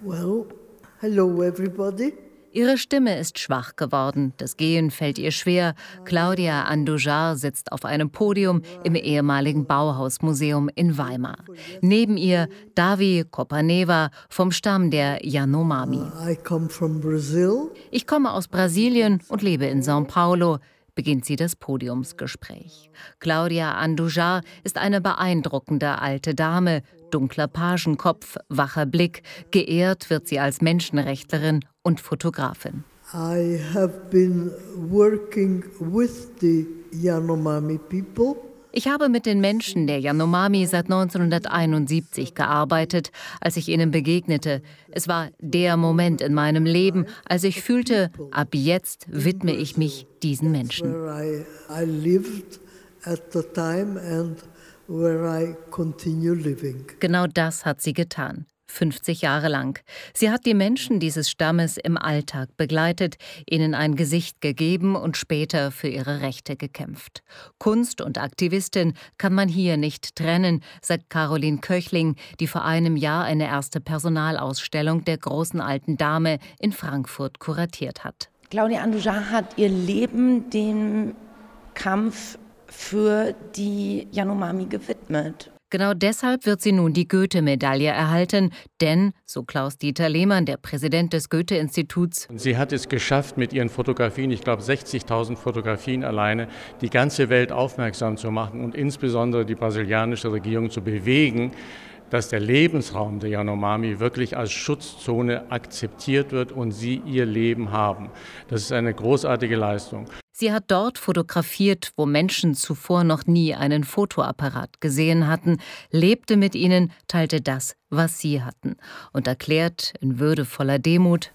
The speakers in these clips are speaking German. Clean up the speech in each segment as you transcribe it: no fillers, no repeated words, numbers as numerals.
Well, hello everybody. Ihre Stimme ist schwach geworden, das Gehen fällt ihr schwer. Claudia Andujar sitzt auf einem Podium im ehemaligen Bauhausmuseum in Weimar. Neben ihr Davi Kopaneva vom Stamm der Yanomami. I come from Brazil. Ich komme aus Brasilien und lebe in São Paulo, beginnt sie das Podiumsgespräch. Claudia Andujar ist eine beeindruckende alte Dame, dunkler Pagenkopf, wacher Blick. Geehrt wird sie als Menschenrechtlerin und Fotografin. I have been working with the Yanomami people. Ich habe mit den Menschen der Yanomami seit 1971 gearbeitet, als ich ihnen begegnete. Es war der Moment in meinem Leben, als ich fühlte, ab jetzt widme ich mich diesen Menschen. I lived at the time and where I continue living. Genau das hat sie getan. 50 Jahre lang. Sie hat die Menschen dieses Stammes im Alltag begleitet, ihnen ein Gesicht gegeben und später für ihre Rechte gekämpft. Kunst und Aktivistin kann man hier nicht trennen, sagt Caroline Köchling, die vor einem Jahr eine erste Personalausstellung der großen alten Dame in Frankfurt kuratiert hat. Claudia Andujar hat ihr Leben dem Kampf für die Yanomami gewidmet. Genau deshalb wird sie nun die Goethe-Medaille erhalten, denn, so Klaus-Dieter Lehmann, der Präsident des Goethe-Instituts, sie hat es geschafft, mit ihren Fotografien, ich glaube 60.000 Fotografien alleine, die ganze Welt aufmerksam zu machen und insbesondere die brasilianische Regierung zu bewegen, dass der Lebensraum der Yanomami wirklich als Schutzzone akzeptiert wird und sie ihr Leben haben. Das ist eine großartige Leistung. Sie hat dort fotografiert, wo Menschen zuvor noch nie einen Fotoapparat gesehen hatten, lebte mit ihnen, teilte das, was sie hatten und erklärt in würdevoller Demut: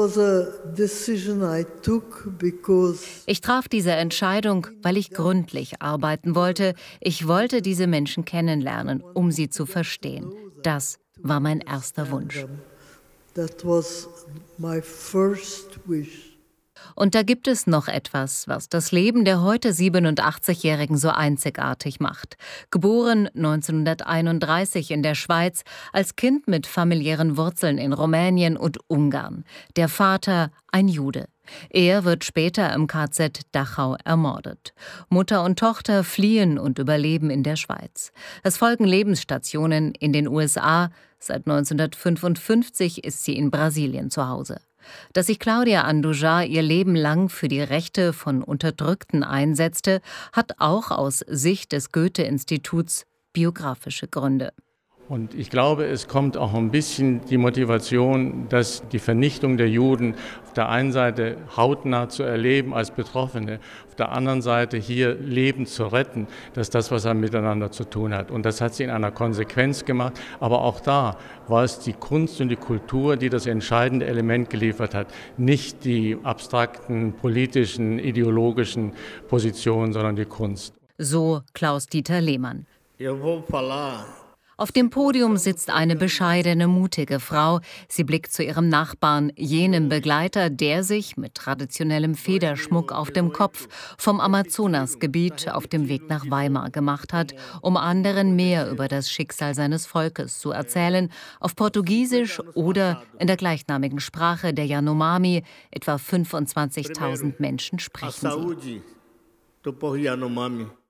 Ich traf diese Entscheidung, weil ich gründlich arbeiten wollte. Ich wollte diese Menschen kennenlernen, um sie zu verstehen. Das war mein erster Wunsch. That was my first wish. Und da gibt es noch etwas, was das Leben der heute 87-Jährigen so einzigartig macht. Geboren 1931 in der Schweiz, als Kind mit familiären Wurzeln in Rumänien und Ungarn. Der Vater ein Jude. Er wird später im KZ Dachau ermordet. Mutter und Tochter fliehen und überleben in der Schweiz. Es folgen Lebensstationen in den USA. Seit 1955 ist sie in Brasilien zu Hause. Dass sich Claudia Andujar ihr Leben lang für die Rechte von Unterdrückten einsetzte, hat auch aus Sicht des Goethe-Instituts biografische Gründe. Und ich glaube, es kommt auch ein bisschen die Motivation, dass die Vernichtung der Juden auf der einen Seite hautnah zu erleben als Betroffene, auf der anderen Seite hier Leben zu retten, dass das, was er miteinander zu tun hat. Und das hat sie in einer Konsequenz gemacht. Aber auch da war es die Kunst und die Kultur, die das entscheidende Element geliefert hat. Nicht die abstrakten, politischen, ideologischen Positionen, sondern die Kunst. So Klaus-Dieter Lehmann. Auf dem Podium sitzt eine bescheidene, mutige Frau. Sie blickt zu ihrem Nachbarn, jenem Begleiter, der sich mit traditionellem Federschmuck auf dem Kopf vom Amazonasgebiet auf dem Weg nach Weimar gemacht hat, um anderen mehr über das Schicksal seines Volkes zu erzählen, auf Portugiesisch oder in der gleichnamigen Sprache der Yanomami. Etwa 25.000 Menschen sprechen sie.